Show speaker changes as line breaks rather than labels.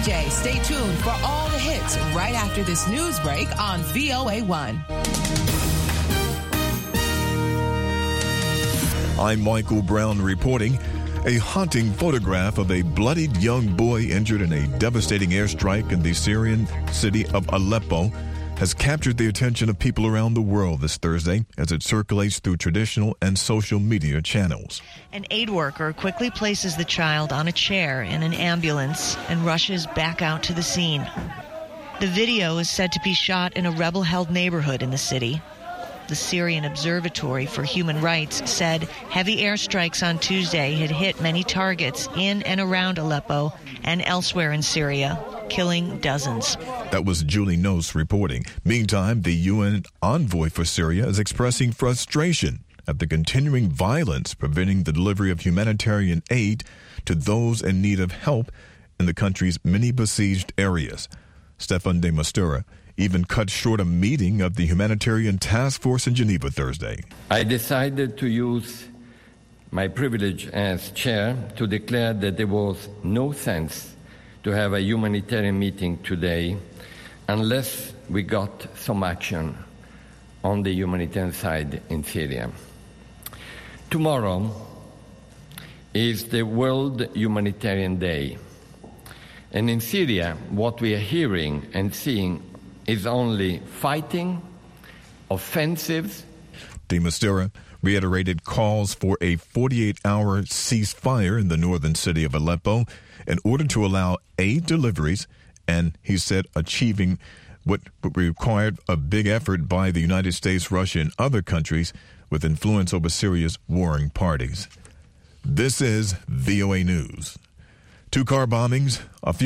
DJ. Stay tuned for all the hits right after this news break on VOA1.
I'm Michael Brown reporting. A haunting photograph of a bloodied young boy injured in a devastating airstrike in the Syrian city of Aleppo has captured the attention of people around the world this Thursday as it circulates through traditional and social media channels.
An aid worker quickly places the child on a chair in an ambulance and rushes back out to the scene. The video is said to be shot in a rebel-held neighborhood in the city. The Syrian Observatory for Human Rights said heavy airstrikes on Tuesday had hit many targets in and around Aleppo and elsewhere in Syria, killing dozens.
That was Julie Nose reporting. Meantime, the UN envoy for Syria is expressing frustration at the continuing violence preventing the delivery of humanitarian aid to those in need of help in the country's many besieged areas. Stefan de Mistura even cut short a meeting of the Humanitarian Task Force in Geneva Thursday.
I decided to use my privilege as chair to declare that there was no sense to have a humanitarian meeting today unless we got some action on the humanitarian side in Syria. Tomorrow is the World Humanitarian Day. And in Syria, what we are hearing and seeing is only fighting, offensives.
De Mistura reiterated calls for a 48-hour ceasefire in the northern city of Aleppo in order to allow aid deliveries, and he said achieving what required a big effort by the United States, Russia, and other countries with influence over Syria's warring parties. This is VOA News. 2 car bombings, a few